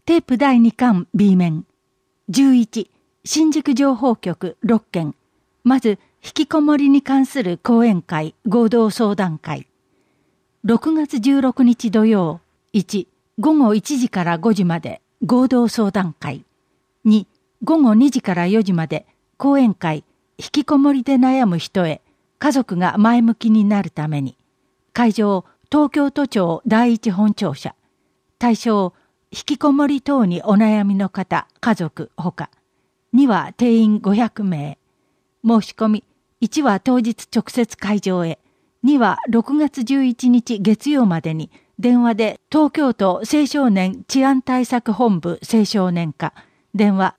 テープ第2巻 B 面。11、新宿情報局6件。まず、引きこもりに関する講演会合同相談会。6月16日土曜。1、午後1時から5時まで合同相談会。2、午後2時から4時まで講演会引きこもりで悩む人へ家族が前向きになるために。会場、東京都庁第一本庁舎。対象、引きこもり等にお悩みの方、家族ほか。2は定員500名。申し込み、1は当日直接会場へ。2は6月11日月曜までに電話で東京都青少年治安対策本部青少年課電話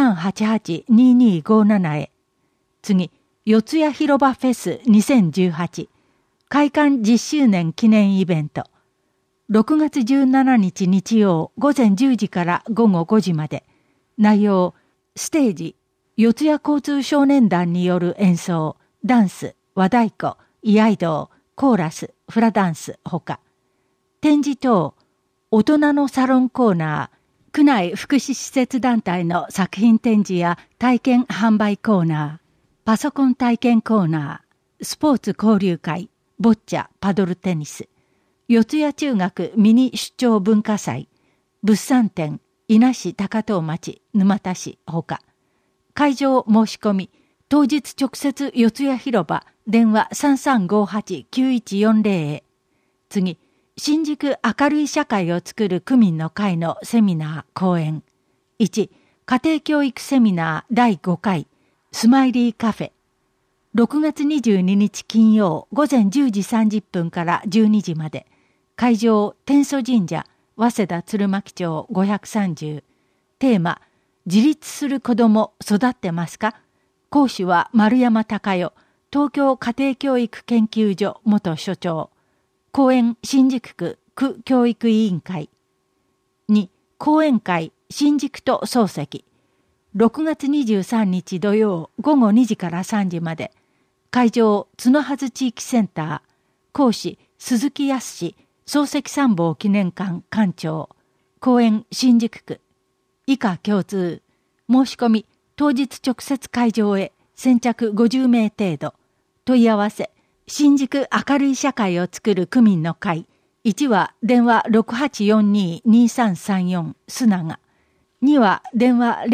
5388-2257 へ。次、四谷広場フェス2018開館10周年記念イベント。6月17日日曜午前10時から午後5時まで。内容、ステージ、四谷交通少年団による演奏、ダンス、和太鼓、居合道、コーラス、フラダンスほか。展示等、大人のサロンコーナー、区内福祉施設団体の作品展示や体験販売コーナー、パソコン体験コーナー、スポーツ交流会、ボッチャ、パドルテニス、四谷中学ミニ出張文化祭、物産展、伊那市高遠町、沼田市ほか。会場申し込み、当日直接四谷広場、電話 3358-9140 へ。次、新宿明るい社会をつくる区民の会のセミナー講演。1、家庭教育セミナー第5回、スマイリーカフェ。6月22日金曜午前10時30分から12時まで。会場、天祖神社、早稲田鶴巻町530。テーマ、自立する子ども育ってますか？講師は丸山隆代、東京家庭教育研究所元所長。講演新宿区区教育委員会。2、講演会新宿都漱石。6月23日土曜午後2時から3時まで。会場、角筈地域センター。講師、鈴木康、漱石参謀記念館館長。講演新宿区。以下共通。申し込み、当日直接会場へ。先着50名程度。問い合わせ、新宿明るい社会をつくる区民の会。1は電話 6842-2334 須永。2は電話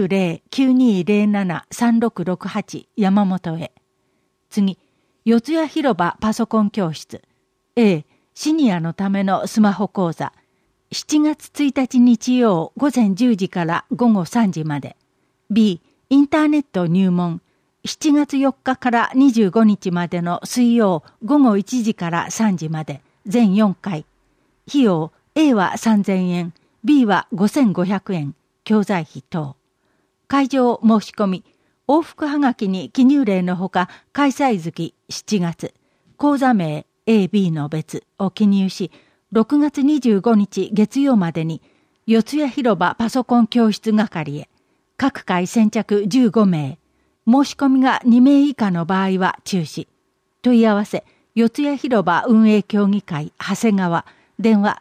090-9207-3668 山本へ。次、四谷広場パソコン教室。A、シニアのためのスマホ講座。7月1日日曜午前10時から午後3時まで。B、インターネット入門。7月4日から25日までの水曜午後1時から3時まで。全4回。費用、A は3000円、B は5500円。教材費等。会場申し込み。往復はがきに記入例のほか、開催月7月。講座名 A、B の別を記入し、6月25日月曜までに、四谷広場パソコン教室係へ。各回先着15名。申し込みが2名以下の場合は中止。問い合わせ、四谷広場運営協議会長谷川、電話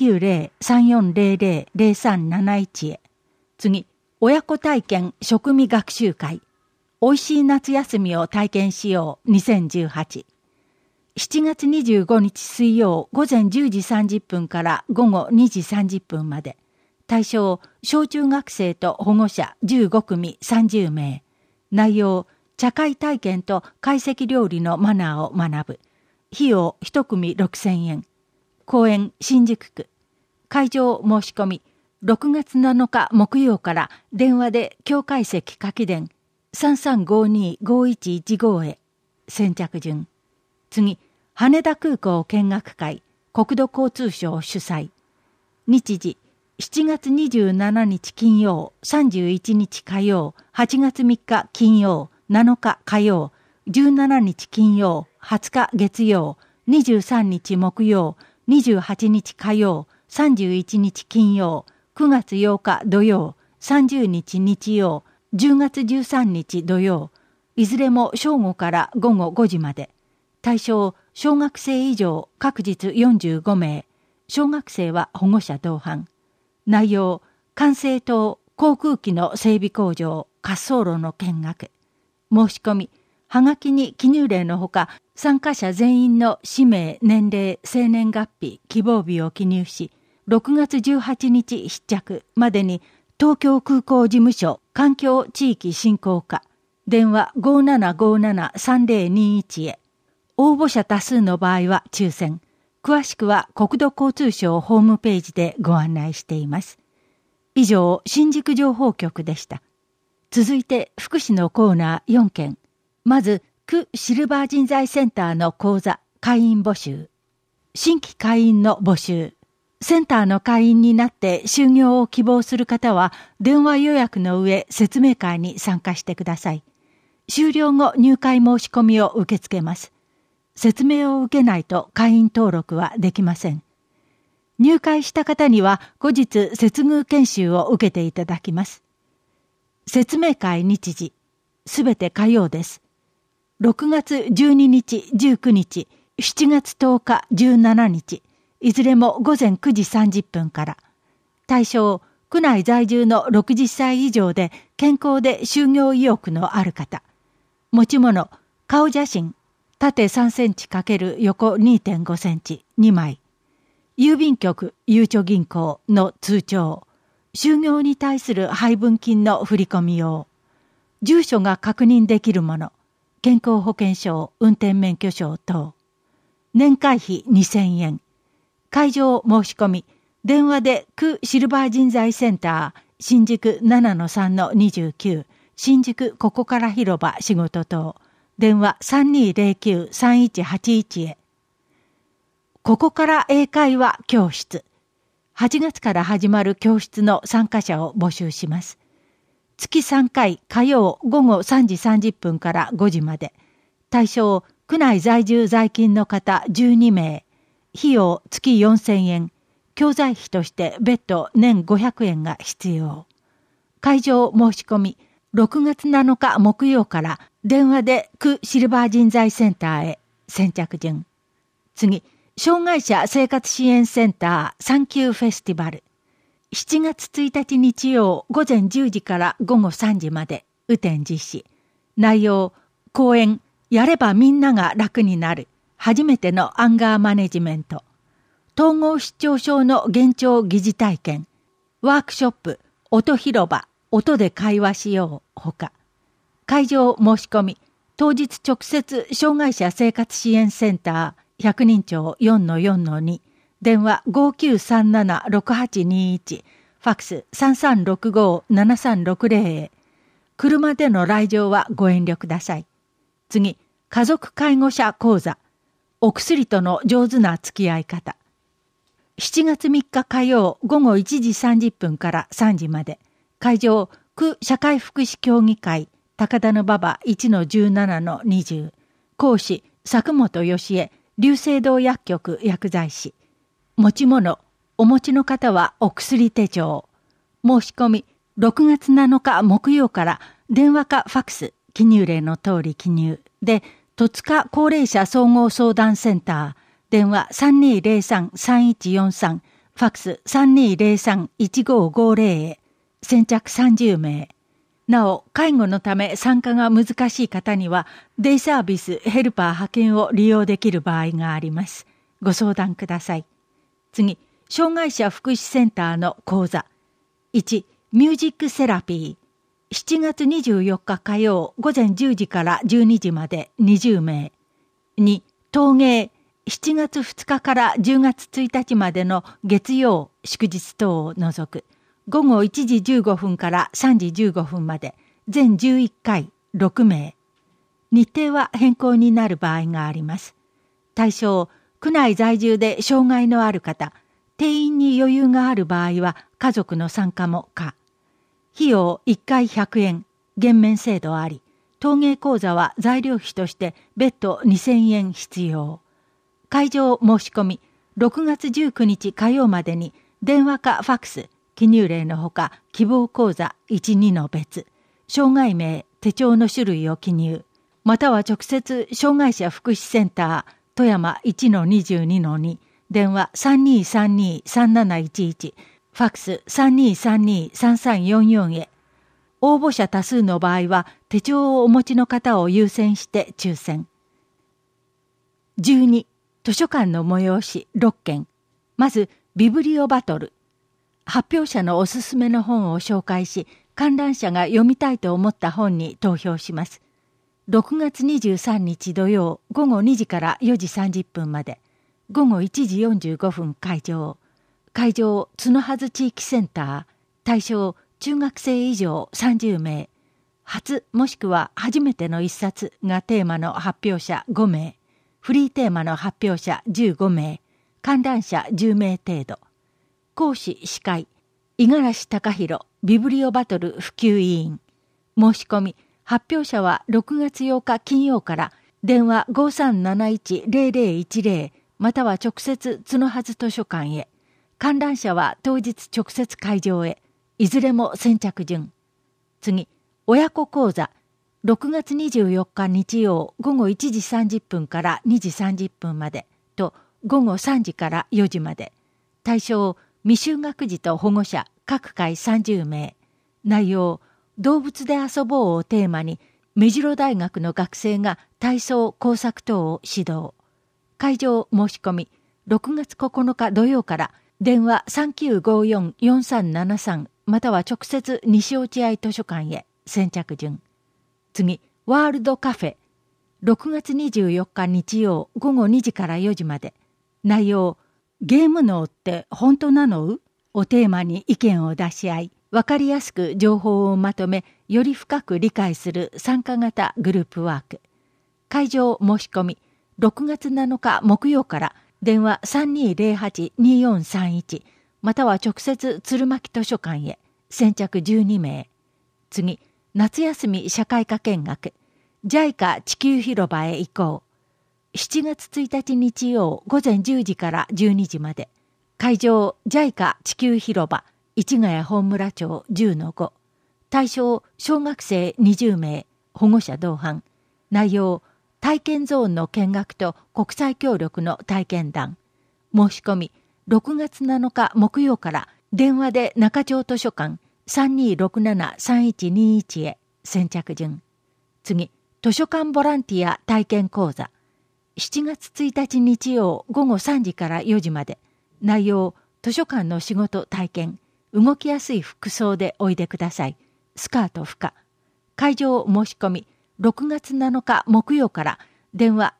090-3400-0371 へ。次、親子体験食味学習会。おいしい夏休みを体験しよう2018。7月25日水曜午前10時30分から午後2時30分まで。対象、小中学生と保護者15組30名。内容、茶会体験と懐石料理のマナーを学ぶ。費用1組6000円。講演新宿区。会場申し込み。6月7日木曜から電話で教会席書き伝 3352-5115 へ。先着順。次、羽田空港見学会国土交通省主催。日時、7月27日金曜、31日火曜、8月3日金曜、7日火曜、17日金曜、20日月曜、23日木曜、28日火曜、31日金曜、9月8日土曜、30日日曜、10月13日土曜、いずれも正午から午後5時まで。対象、小学生以上、各日45名。小学生は保護者同伴。内容、 管制塔航空機の整備工場滑走路の見学。申し込み、はがきに記入例のほか、参加者全員の氏名、年齢、生年月日、希望日を記入し、6月18日必着までに東京空港事務所環境地域振興課、電話 5757-3021 へ。応募者多数の場合は抽選。詳しくは国土交通省ホームページでご案内しています。以上、新宿情報局でした。続いて、福祉のコーナー4件。まず、区シルバー人材センターの講座、会員募集。新規会員の募集。センターの会員になって就業を希望する方は、電話予約の上、説明会に参加してください。終了後、入会申し込みを受け付けます。説明を受けないと会員登録はできません。入会した方には後日接遇研修を受けていただきます。説明会日時、すべて火曜です。6月12日、19日、7月10日、17日、いずれも午前9時30分から。対象、区内在住の60歳以上で健康で就業意欲のある方。持ち物、顔写真、縦3センチ×横 2.5 センチ2枚。郵便局、ゆうちょ銀行の通帳。就業に対する配分金の振り込み用。住所が確認できるもの。健康保険証、運転免許証等。年会費2000円。会場申し込み。電話で区シルバー人材センター、新宿 7-3-29、新宿ここから広場仕事等。電話 3209-3181 へ。ここから英会話教室。8月から始まる教室の参加者を募集します。月3回火曜午後3時30分から5時まで。対象、区内在住在勤の方12名。費用月4000円。教材費として別途年500円が必要。会場申し込み。6月7日木曜から電話で区シルバー人材センターへ。先着順。次、障害者生活支援センターサンキューフェスティバル。7月1日日曜午前10時から午後3時まで雨天実施。内容、講演、やればみんなが楽になる。初めてのアンガーマネジメント。統合失調症の現状疑似体験。ワークショップ、音広場。音で会話しようほか。会場申し込み、当日直接障害者生活支援センター100人帳 4-4-2、電話 5937-6821、ファックス 3365-7360 へ。車での来場はご遠慮ください。次、家族介護者講座。お薬との上手な付き合い方。7月3日火曜午後1時30分から3時まで。会場、区社会福祉協議会、高田馬場 1-17-20。講師、佐久本義恵、龍星堂薬局薬剤師。持ち物、お持ちの方はお薬手帳。申し込み、6月7日木曜から電話かファックス、記入例の通り記入。で、戸塚高齢者総合相談センター、電話 3203-3143、ファックス 3203-1550 へ。先着30名。なお、介護のため参加が難しい方には、デイサービスヘルパー派遣を利用できる場合があります。ご相談ください。次、障害者福祉センターの講座。1、ミュージックセラピー。7月24日火曜午前10時から12時まで20名。2、陶芸。7月2日から10月1日までの月曜、祝日等を除く。午後1時15分から3時15分まで、全11回、6名。日程は変更になる場合があります。対象、区内在住で障害のある方、定員に余裕がある場合は家族の参加も可。費用1回100円、減免制度あり、陶芸講座は材料費として別途2000円必要。会場申し込み、6月19日火曜までに電話かファックス、記入例のほか希望講座 1,2 の別、障害名、手帳の種類を記入、または直接障害者福祉センター富山 1-22-2、電話 3232-3711、フファックス 3232-3344 へ。応募者多数の場合は手帳をお持ちの方を優先して抽選。12、図書館の催し6件。まず、ビブリオバトル。発表者のおすすめの本を紹介し、観覧者が読みたいと思った本に投票します。6月23日土曜午後2時から4時30分まで。午後1時45分会場。会場、角筈地域センター。対象、中学生以上30名。初もしくは初めての一冊がテーマの発表者5名。フリーテーマの発表者15名。観覧者10名程度。講師司会、五十嵐隆弘ビブリオバトル普及委員。申し込み、発表者は6月8日金曜から電話 5371-0010 または直接角筈図書館へ。観覧者は当日直接会場へ。いずれも先着順。次、親子講座。6月24日日曜午後1時30分から2時30分までと午後3時から4時まで。対象、未就学児と保護者各回30名。内容、動物で遊ぼうをテーマに目白大学の学生が体操工作等を指導。会場申し込み6月9日土曜から電話 3954-4373 または直接西落合図書館へ。先着順。次、ワールドカフェ。6月24日日曜午後2時から4時まで。内容、ゲーム脳って本当なの？をテーマに意見を出し合い、わかりやすく情報をまとめ、より深く理解する参加型グループワーク。会場申し込み、6月7日木曜から電話 3208-2431 または直接鶴巻図書館へ。先着12名。次、夏休み社会科見学。JICA 地球広場へ行こう。7月1日日曜午前10時から12時まで。会場 JICA 地球広場市ヶ谷本村町 10-5。対象小学生20名、保護者同伴。内容、体験ゾーンの見学と国際協力の体験談。申し込み6月7日木曜から電話で中町図書館 3267-3121 へ。先着順。次、図書館ボランティア体験講座。7月1日日曜午後3時から4時まで。内容、図書館の仕事体験。動きやすい服装でおいでください。スカート不可。会場申し込み6月7日木曜から電話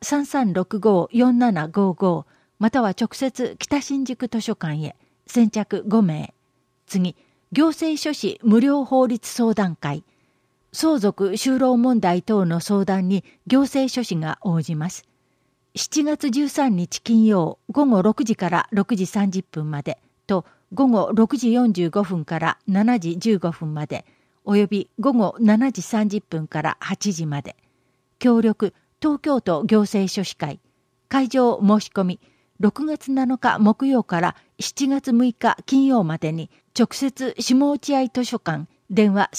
3365-4755 または直接北新宿図書館へ。先着5名。次、行政書士無料法律相談会。相続就労問題等の相談に行政書士が応じます。7月13日金曜午後6時から6時30分までと午後6時45分から7時15分までおよび午後7時30分から8時まで。協力東京都行政書士会。会場申し込み6月7日木曜から7月6日金曜までに直接下落合図書館電話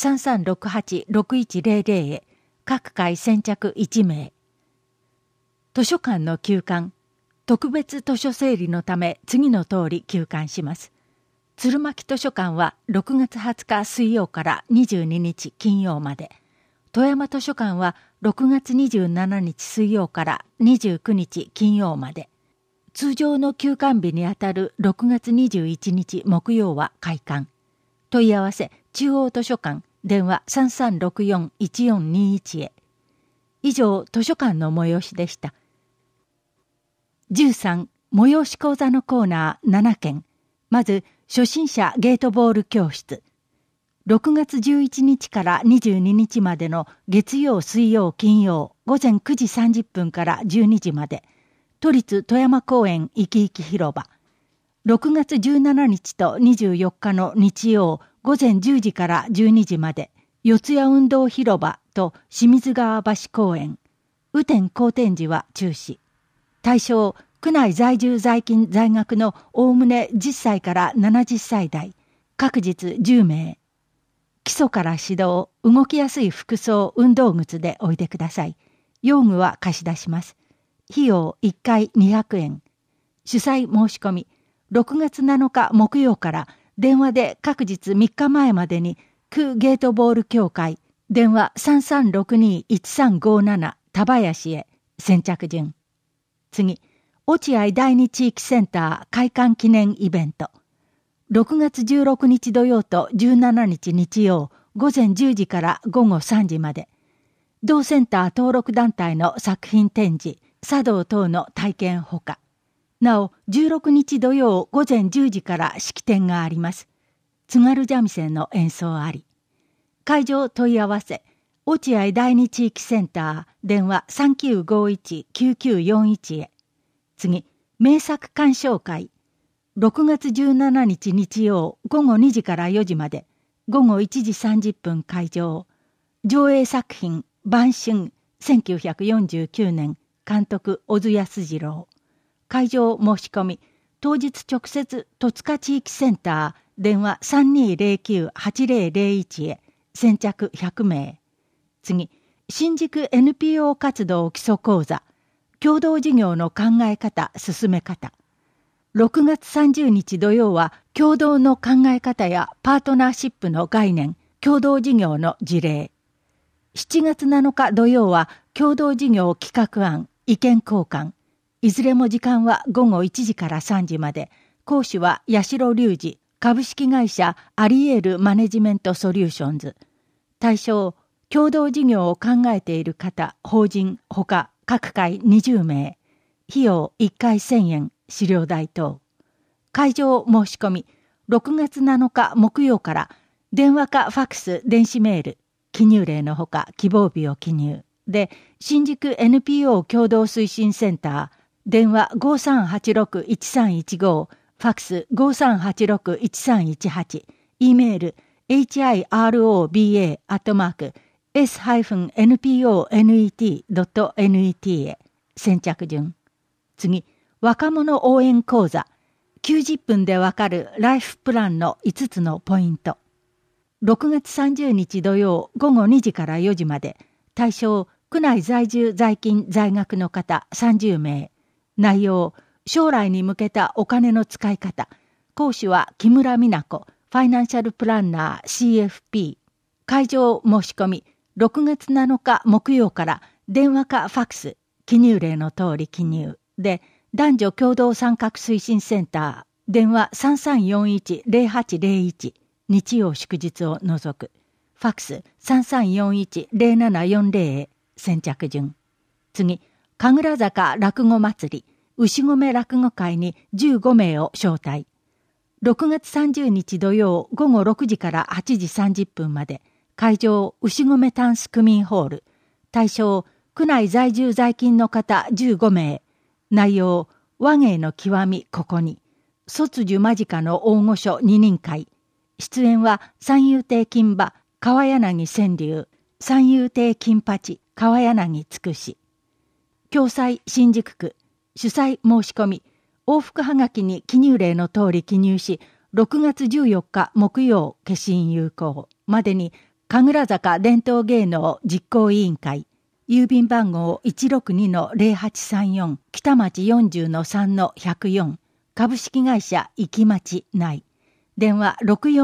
3368-6100 へ。各回先着1名。図書館の休館。特別図書整理のため次の通り休館します。鶴巻図書館は6月20日水曜から22日金曜まで。富山図書館は6月27日水曜から29日金曜まで。通常の休館日にあたる6月21日木曜は開館。問い合わせ中央図書館電話 3364-1421 へ。以上、図書館の催しでした。13、催し講座のコーナー7件。まず、初心者ゲートボール教室。6月11日から22日までの月曜、水曜、金曜、午前9時30分から12時まで。都立富山公園いきいき広場。6月17日と24日の日曜、午前10時から12時まで。四谷運動広場と清水川橋公園。雨天好天時は中止。対象、区内在住在勤在学のおおむね10歳から70歳代、各日10名。基礎から指導、動きやすい服装、運動靴でおいでください。用具は貸し出します。費用1回200円。主催申し込み、6月7日木曜から電話で各日3日前までに区ゲートボール協会電話 3362-1357 田林へ先着順。次、落合第二地域センター開館記念イベント。6月16日土曜と17日日曜午前10時から午後3時まで。同センター登録団体の作品展示、茶道等の体験ほか。なお、16日土曜午前10時から式典があります。津軽三味線の演奏あり。会場問い合わせ、落合第二地域センター、電話 3951-9941 へ。次、名作鑑賞会。6月17日日曜午後2時から4時まで、午後1時30分会場。上映作品、晩春、1949年、監督、小津安二郎。会場申し込み、当日直接、戸塚地域センター、電話 3209-8001 へ、先着100名。次、新宿 NPO 活動基礎講座、共同事業の考え方、進め方。6月30日土曜は、共同の考え方やパートナーシップの概念、共同事業の事例。7月7日土曜は、共同事業企画案、意見交換。いずれも時間は午後1時から3時まで。講師は八代隆二、株式会社アリエールマネジメントソリューションズ。対象、共同事業を考えている方、法人、ほか各会20名。費用1回1000円、資料代等。会場申し込み、6月7日木曜から、電話かファクス、電子メール、記入例のほか希望日を記入。で、新宿 NPO 共同推進センター、電話 5386-1315、ファクス 5386-1318、E メール hiroba@s-nponet.net へ、先着順。次、若者応援講座、90分でわかるライフプランの5つのポイント。6月30日土曜午後2時から4時まで、対象、区内在住在勤在学の方30名。内容、将来に向けたお金の使い方。講師は木村美奈子、ファイナンシャルプランナー CFP。会場申し込み、6月7日木曜から電話かファクス、記入例の通り記入。で、男女共同参画推進センター、電話 3341-0801、日曜祝日を除く。ファクス 3341-0740 へ、先着順。次、神楽坂落語祭り、牛込落語会に15名を招待。6月30日土曜午後6時から8時30分まで、会場牛込タンス区民ホール。対象、区内在住在勤の方15名。内容、話芸の極みここに。卒寿間近の大御所2人会。出演は三遊亭金馬、川柳川柳、三遊亭金八、川柳つくし。共催新宿区、主催申し込み、往復はがきに記入例の通り記入し、6月14日木曜消印有効までに、神楽坂伝統芸能実行委員会、郵便番号 162-0834 北町 40-3-104 株式会社生き町内。電話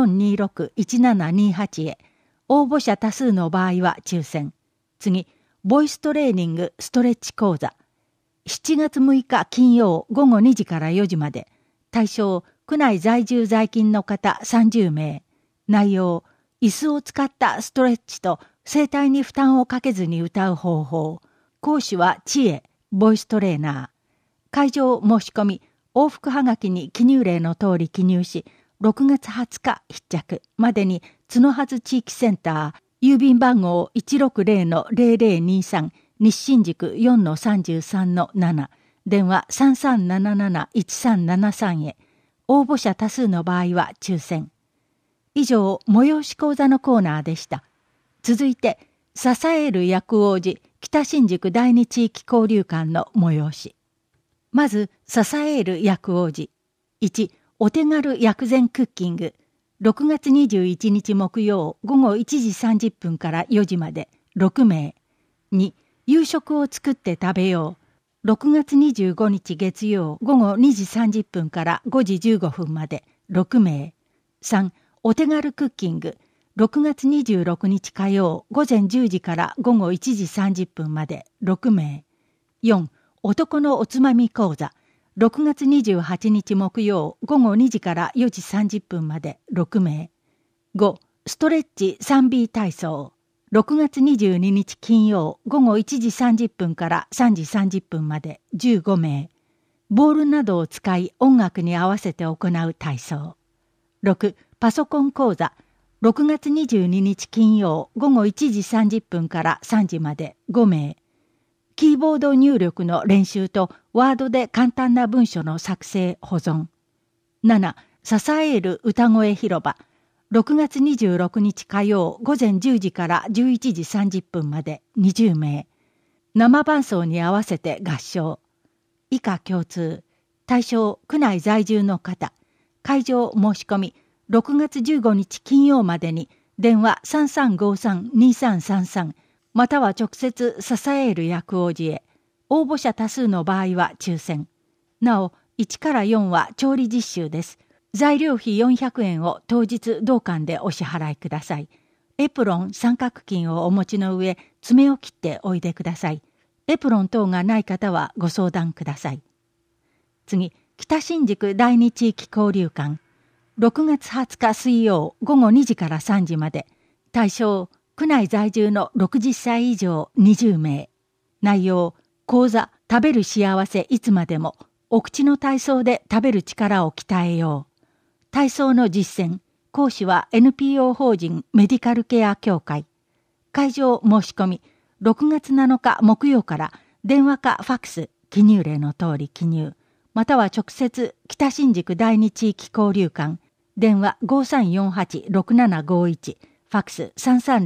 6426-1728 へ。応募者多数の場合は抽選。次、ボイストレーニングストレッチ講座。7月6日金曜午後2時から4時まで。対象、区内在住在勤の方30名。内容、椅子を使ったストレッチと声帯に負担をかけずに歌う方法。講師は知恵、ボイストレーナー。会場申し込み、往復はがきに記入例の通り記入し、6月20日必着までに角筈地域センター、郵便番号 160-0023 日新宿 4-33-7 電話 3377-1373 へ。応募者多数の場合は抽選。以上、催し講座のコーナーでした。続いて、支える薬王寺北新宿第二地域交流館の催し。まず、支える薬王寺。1、お手軽薬膳クッキング。6月21日木曜午後1時30分から4時まで6名。2、夕食を作って食べよう。6月25日月曜午後2時30分から5時15分まで6名。 3、お手軽クッキング。6月26日火曜午前10時から午後1時30分まで6名。4、男のおつまみ講座。6月28日木曜午後2時から4時30分まで6名。5、ストレッチ 3B 体操。6月22日金曜午後1時30分から3時30分まで15名。ボールなどを使い音楽に合わせて行う体操。6、パソコン講座。6月22日金曜午後1時30分から3時まで5名。キーボード入力の練習とワードで簡単な文書の作成保存。7、支える歌声広場。6月26日火曜午前10時から11時30分まで20名。生伴奏に合わせて合唱。以下共通。対象区内在住の方。会場申し込み。6月15日金曜までに電話 3353-2333 または直接支える薬王寺へ。応募者多数の場合は抽選。なお、1から4は調理実習です。材料費400円を当日同館でお支払いください。エプロン三角巾をお持ちの上、爪を切っておいでください。エプロン等がない方はご相談ください。次、北新宿第二地域交流館。6月20日水曜午後2時から3時まで。対象、区内在住の60歳以上20名。内容、講座、食べる幸せいつまでも。お口の体操で食べる力を鍛えよう。体操の実践。講師は NPO 法人メディカルケア協会。会場申し込み。6月7日木曜から電話かファックス、記入例の通り記入。または直接北新宿第二地域交流館。電話 5348-6751 ファックス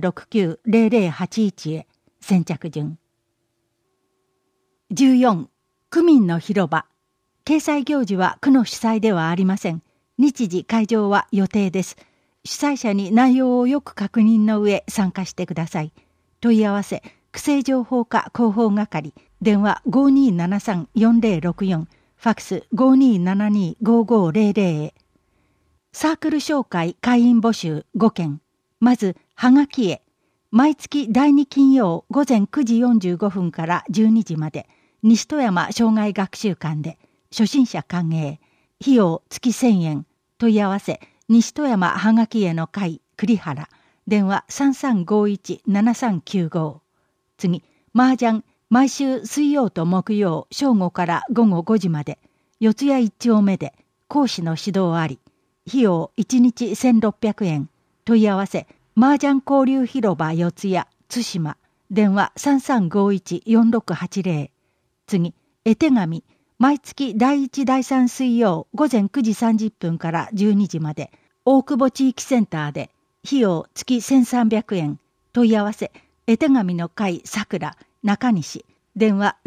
3369-0081 へ。先着順。14、区民の広場。掲載行事は区の主催ではありません。日時会場は予定です。主催者に内容をよく確認の上参加してください。問い合わせ区政情報課広報係。電話 5273-4064 ファックス 5272-5500 へ。サークル紹介会員募集5件。まず、はがきへ。毎月第2金曜午前9時45分から12時まで、西戸山障害学習館で、初心者歓迎。費用月1000円。問い合わせ、西戸山はがきへの会、栗原。電話 3351-7395。次、麻雀。毎週水曜と木曜正午から午後5時まで、四谷一丁目で、講師の指導あり。費用1日1600円。問い合わせ、麻雀交流広場四谷、津島。電話 3351-4680。次、絵手紙。毎月第1第3水曜午前9時30分から12時まで、大久保地域センターで、費用月1300円。問い合わせ、絵手紙の会桜、中西。電話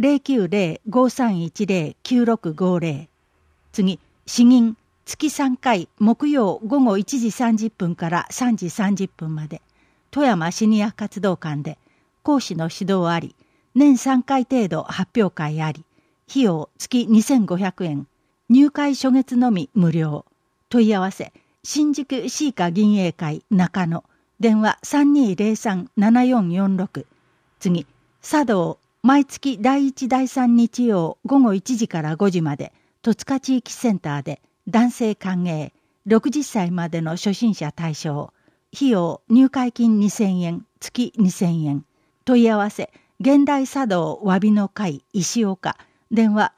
090-5310-9650。次、詩吟。月3回木曜午後1時30分から3時30分まで、富山シニア活動館で、講師の指導あり、年3回程度発表会あり、費用月2500円、入会初月のみ無料。問い合わせ、新宿シーカ銀営会中野。電話 3203-7446。次、茶道。毎月第1第3日曜午後1時から5時まで、戸塚地域センターで、男性歓迎。60歳までの初心者対象。費用入会金2000円、月2000円。問い合わせ、現代茶道わびの会石岡。電話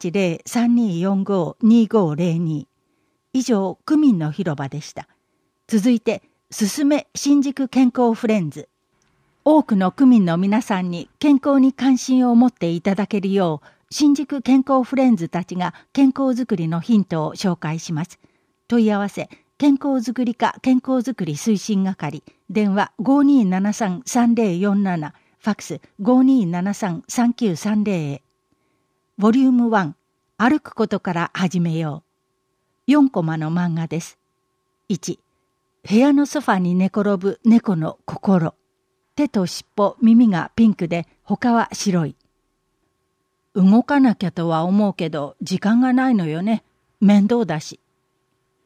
080-3245-2502。以上、区民の広場でした。続いて、すすめ新宿健康フレンズ。多くの区民の皆さんに健康に関心を持っていただけるよう、新宿健康フレンズたちが健康づくりのヒントを紹介します。問い合わせ、健康づくり課健康づくり推進係。電話 5273-3047。ファックス 5273-3930 へ。ボリューム1、歩くことから始めよう。4コマの漫画です。1、部屋のソファに寝転ぶ猫の心。手と尻尾、耳がピンクで他は白い。動かなきゃとは思うけど時間がないのよね。面倒だし。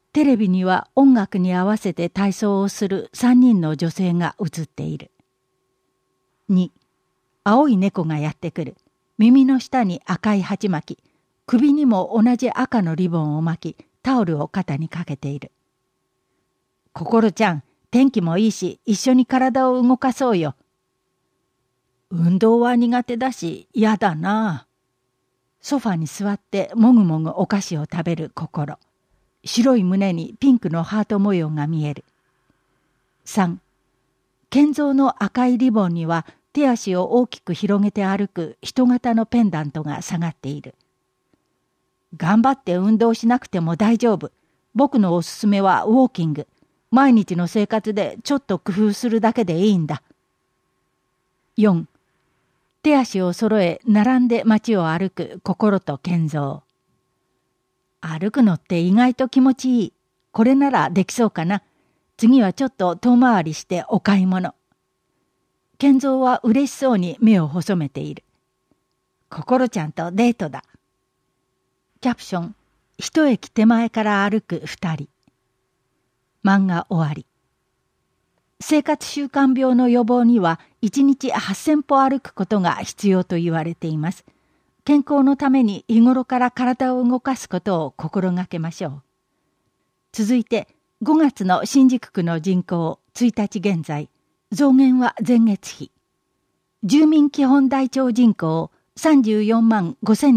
テレビには音楽に合わせて体操をする3人の女性が映っている。2、青い猫がやってくる。耳の下に赤い鉢巻き、首にも同じ赤のリボンを巻き、タオルを肩にかけている。心ちゃん、天気もいいし、一緒に体を動かそうよ。運動は苦手だし、嫌だな。ソファに座ってもぐもぐお菓子を食べる心。白い胸にピンクのハート模様が見える。3、建造の赤いリボンには手足を大きく広げて歩く人型のペンダントが下がっている。頑張って運動しなくても大丈夫。僕のおすすめはウォーキング。毎日の生活でちょっと工夫するだけでいいんだ。4、手足を揃え並んで街を歩く心と健三。歩くのって意外と気持ちいい。これならできそうかな。次はちょっと遠回りしてお買い物。健三は嬉しそうに目を細めている。心ちゃんとデートだ。キャプション、一駅手前から歩く二人。漫画終わり。生活習慣病の予防には1日8000歩歩くことが必要と言われています。健康のために日頃から体を動かすことを心がけましょう。続いて5月の新宿区の人口1日現在、増減は前月比。住民基本台帳人口34万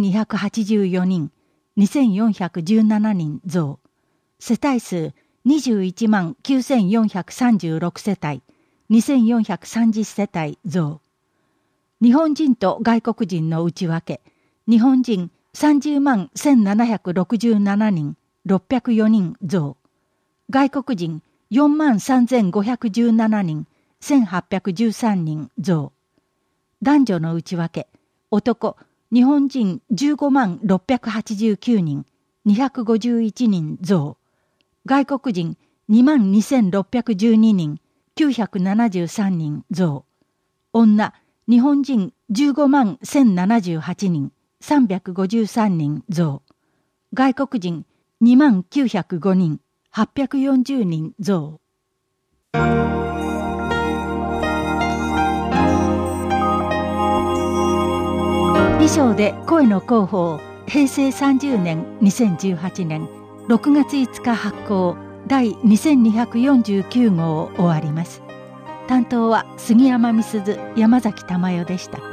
5284人、2417人増。世帯数21万9436世帯、2430世帯増。日本人と外国人の内訳。日本人30万1767人、604人増。外国人4万3517人、1813人増。男女の内訳。男、日本人15万689人、251人増。外国人2万2612人、973人増。女、日本人15万1078人、353人増。外国人2万905人、840人増。以上で声の広報平成30年2018年6月5日発行第2249号を終わります。担当は杉山美鈴、山崎珠代でした。